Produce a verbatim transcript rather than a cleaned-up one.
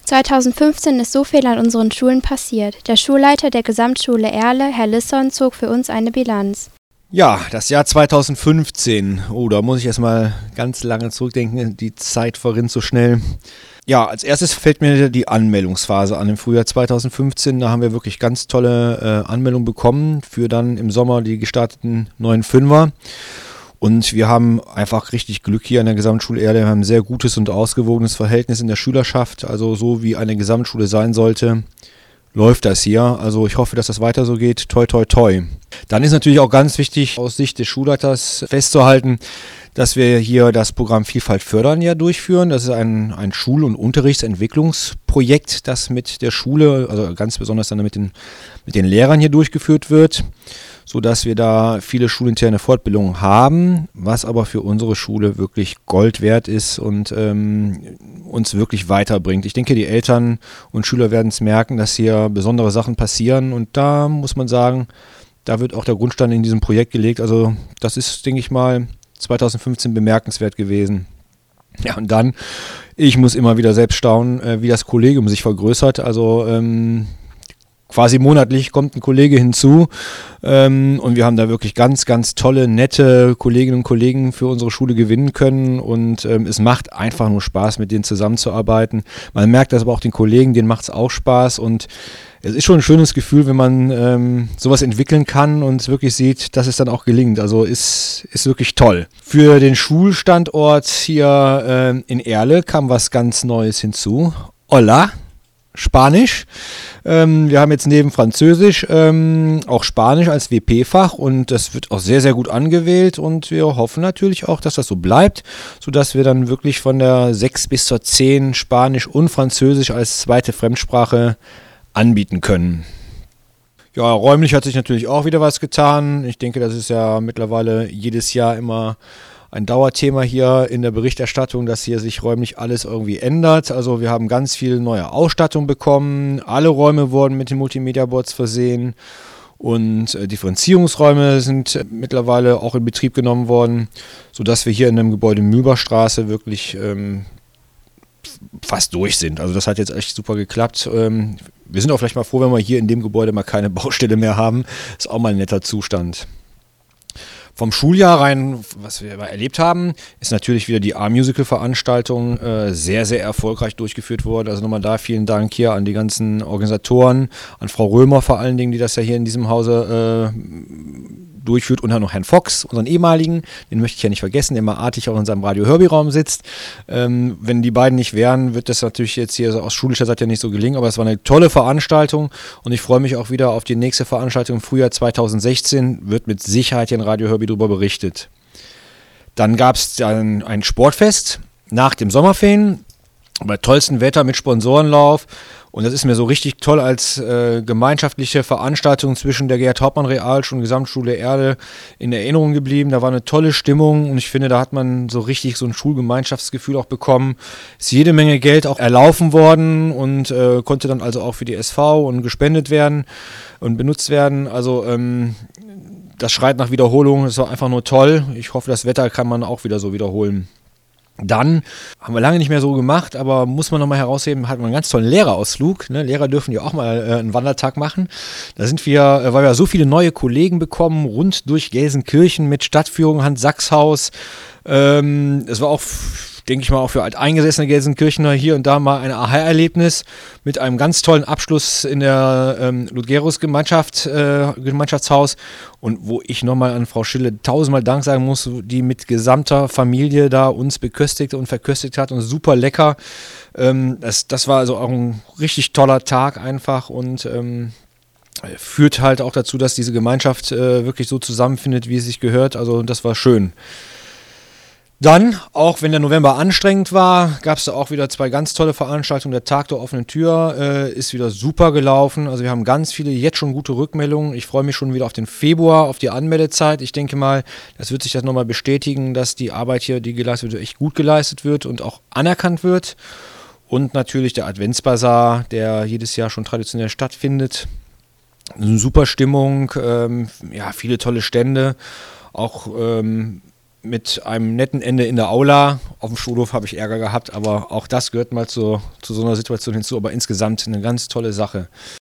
zweitausendfünfzehn ist so viel an unseren Schulen passiert. Der Schulleiter der Gesamtschule Erle, Herr Lisson, zog für uns eine Bilanz. Ja, das Jahr zweitausendfünfzehn. Oh, da muss ich erst mal ganz lange zurückdenken. Die Zeit verrinnt so schnell. Ja, als erstes fällt mir die Anmeldungsphase an im Frühjahr zweitausendfünfzehn. Da haben wir wirklich ganz tolle äh, Anmeldungen bekommen für dann im Sommer die gestarteten neuen Fünfer. Und wir haben einfach richtig Glück hier an der Gesamtschule Erle. Wir haben ein sehr gutes und ausgewogenes Verhältnis in der Schülerschaft. Also so wie eine Gesamtschule sein sollte, läuft das hier. Also ich hoffe, dass das weiter so geht. Toi, toi, toi. Dann ist natürlich auch ganz wichtig, aus Sicht des Schulleiters festzuhalten, dass wir hier das Programm Vielfalt fördern ja durchführen. Das ist ein, ein Schul- und Unterrichtsentwicklungsprojekt, das mit der Schule, also ganz besonders dann mit den, mit den Lehrern hier durchgeführt wird, sodass wir da viele schulinterne Fortbildungen haben, was aber für unsere Schule wirklich Gold wert ist und ähm, uns wirklich weiterbringt. Ich denke, die Eltern und Schüler werden es merken, dass hier besondere Sachen passieren und da muss man sagen, da wird auch der Grundstein in diesem Projekt gelegt. Also das ist, denke ich mal, zweitausendfünfzehn bemerkenswert gewesen. Ja, und dann, ich muss immer wieder selbst staunen, äh, wie das Kollegium sich vergrößert. Also ähm, quasi monatlich kommt ein Kollege hinzu ähm, und wir haben da wirklich ganz, ganz tolle, nette Kolleginnen und Kollegen für unsere Schule gewinnen können und ähm, es macht einfach nur Spaß, mit denen zusammenzuarbeiten. Man merkt das aber auch den Kollegen, denen macht es auch Spaß und es ist schon ein schönes Gefühl, wenn man ähm, sowas entwickeln kann und wirklich sieht, dass es dann auch gelingt. Also ist, ist wirklich toll. Für den Schulstandort hier äh, in Erle kam was ganz Neues hinzu. Hola, Spanisch. Ähm, wir haben jetzt neben Französisch ähm, auch Spanisch als W P-Fach und das wird auch sehr, sehr gut angewählt und wir hoffen natürlich auch, dass das so bleibt, sodass wir dann wirklich von der sechs bis zur zehn Spanisch und Französisch als zweite Fremdsprache anbieten können. Ja, räumlich hat sich natürlich auch wieder was getan. Ich denke, das ist ja mittlerweile jedes Jahr immer ein Dauerthema hier in der Berichterstattung, dass hier sich räumlich alles irgendwie ändert. Also wir haben ganz viel neue Ausstattung bekommen. Alle Räume wurden mit den Multimedia-Boards versehen und äh, Differenzierungsräume sind äh, mittlerweile auch in Betrieb genommen worden, sodass wir hier in dem Gebäude Mühlbachstraße wirklich ähm, fast durch sind. Also das hat jetzt echt super geklappt. Ähm, wir sind auch vielleicht mal froh, wenn wir hier in dem Gebäude mal keine Baustelle mehr haben. Ist auch mal ein netter Zustand. Vom Schuljahr rein, was wir erlebt haben, ist natürlich wieder die A-Musical-Veranstaltung äh, sehr, sehr erfolgreich durchgeführt worden. Also nochmal da vielen Dank hier an die ganzen Organisatoren, an Frau Römer vor allen Dingen, die das ja hier in diesem Hause äh, durchführt und dann noch Herrn Fox, unseren ehemaligen, den möchte ich ja nicht vergessen, der immer artig auch in seinem Radio-Hörbi-Raum sitzt. Ähm, wenn die beiden nicht wären, wird das natürlich jetzt hier aus schulischer Seite ja nicht so gelingen, aber es war eine tolle Veranstaltung und ich freue mich auch wieder auf die nächste Veranstaltung im Frühjahr zweitausendsechzehn, wird mit Sicherheit hier in Radio-Hörbi darüber berichtet. Dann gab es dann ein Sportfest nach dem Sommerferien, bei tollstem Wetter mit Sponsorenlauf. Und das ist mir so richtig toll als äh, gemeinschaftliche Veranstaltung zwischen der Gerhard-Hauptmann-Realschule und Gesamtschule Erle in Erinnerung geblieben. Da war eine tolle Stimmung und ich finde, da hat man so richtig so ein Schulgemeinschaftsgefühl auch bekommen. Ist jede Menge Geld auch erlaufen worden und äh, konnte dann also auch für die S V und gespendet werden und benutzt werden. Also ähm, das schreit nach Wiederholung. Das war einfach nur toll. Ich hoffe, das Wetter kann man auch wieder so wiederholen. Dann haben wir lange nicht mehr so gemacht, aber muss man nochmal herausheben, hatten wir einen ganz tollen Lehrerausflug. Ne? Lehrer dürfen ja auch mal äh, einen Wandertag machen. Da sind wir, äh, weil wir so viele neue Kollegen bekommen, rund durch Gelsenkirchen mit Stadtführung, Hans-Sachs-Haus. Ähm, es war auch, denke ich mal, auch für alteingesessene Gelsenkirchener hier und da mal ein Aha-Erlebnis mit einem ganz tollen Abschluss in der ähm, Ludgerus-Gemeinschaft, äh, Gemeinschaftshaus und wo ich nochmal an Frau Schille tausendmal Dank sagen muss, die mit gesamter Familie da uns beköstigt und verköstigt hat und super lecker. Ähm, das, das war also auch ein richtig toller Tag einfach und ähm, führt halt auch dazu, dass diese Gemeinschaft äh, wirklich so zusammenfindet, wie es sich gehört. Also das war schön. Dann, auch wenn der November anstrengend war, gab es da auch wieder zwei ganz tolle Veranstaltungen. Der Tag der offenen Tür äh, ist wieder super gelaufen. Also wir haben ganz viele, jetzt schon gute Rückmeldungen. Ich freue mich schon wieder auf den Februar, auf die Anmeldezeit. Ich denke mal, das wird sich das nochmal bestätigen, dass die Arbeit hier, die geleistet wird, echt gut geleistet wird und auch anerkannt wird. Und natürlich der Adventsbasar, der jedes Jahr schon traditionell stattfindet. Eine super Stimmung, ähm, ja, viele tolle Stände, auch ähm, mit einem netten Ende in der Aula. Auf dem Schulhof habe ich Ärger gehabt, aber auch das gehört mal zu, zu so einer Situation hinzu. Aber insgesamt eine ganz tolle Sache.